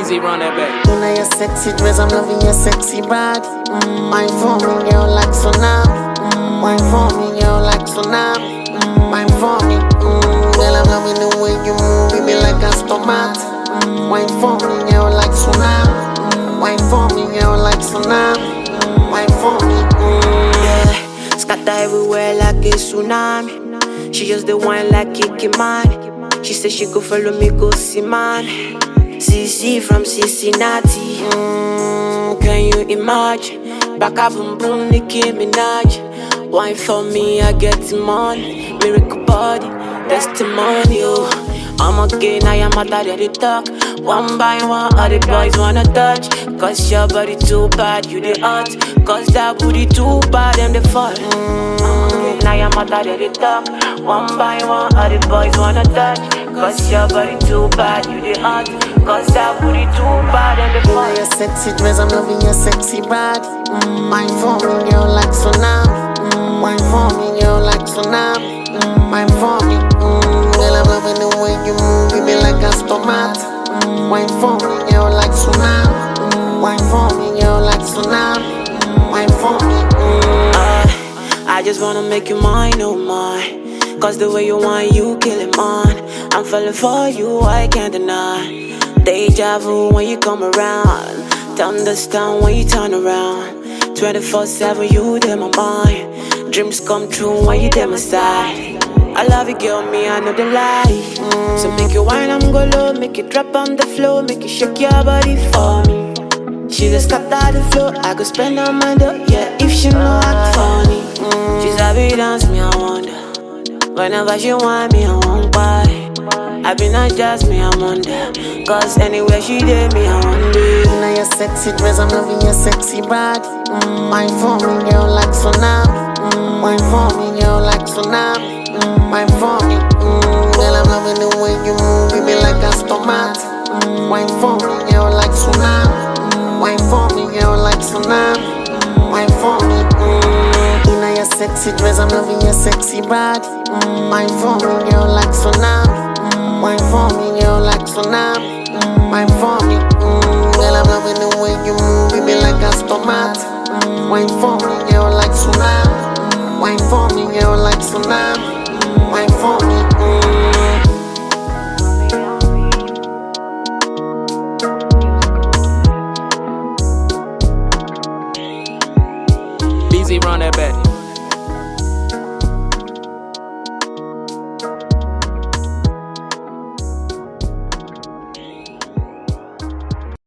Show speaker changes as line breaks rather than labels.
Z run that back.
You know your sexy dress, I'm loving your sexy body. Wine for me, girl, like tsunami. Wine for me, girl, like tsunami. Wine for me, girl, I'm loving the way you move, baby, like a stomach. Wine for me, girl, like tsunami. Wine for me, girl, like tsunami. Wine for me,
yeah. Scatter everywhere like a tsunami. She just the wine like Kiki man. She said she go follow me, go see man. CC from Cincinnati. Can you imagine? Back up boom boom, Nicki Minaj. Wine for me, I get the money. Miracle body, testimonial. I'm again, I am out of the talk. One by one, all the boys wanna touch. Cause your body too bad, you the hot. Cause that booty too bad, them the fall. I am out of the talk. One by one, all the boys wanna touch. Cause your body too bad, you the hot. Cause that booty too bad, them the fall.
you know your sexy dress, I'm loving your sexy body. Wine for me, girl, like tsunami. Wine for me, girl, like tsunami. Wine for me, girl, I'm loving the way you move, baby, like a stomach. Wine for me, girl, like tsunami. Wine for me, girl, like tsunami. Wine for me,
I just wanna make you mine, oh mine. Cause the way you want, you killing mine. I'm falling for you, I can't deny. Deja vu when you come around. Thunderstorm when you turn around. 24/7, you in my mind. Dreams come true when you at my side. I love you, girl, me, I know the lie. So make you wine, I'm go low. Make you drop on the floor. Make you shake your body for me. She just got out the floor. I could spend on my dough, yeah, if she know I'm funny. She's happy dance, me, I wonder. Whenever she want me, I won't buy. I be not just me, I wonder. Cause anywhere she did me, I wonder.
you know your sexy dress, I'm loving your sexy body. Wine for me, girl, like tsunami. Wine for me, girl, like tsunami. Wine for me, girl, I'm loving the way you move, baby, like a stomach. Wine for me, girl, like tsunami. Wine for me, girl, like tsunami. Wine for me, you know your sexy dress, I'm loving your sexy body. Wine for me, girl, like tsunami. Wine for me, girl, like tsunami. Wine for me, girl, I'm loving the way you move, baby, like a stomach. Wine for me, girl, like tsunami. Wine for me, girl, like tsunami.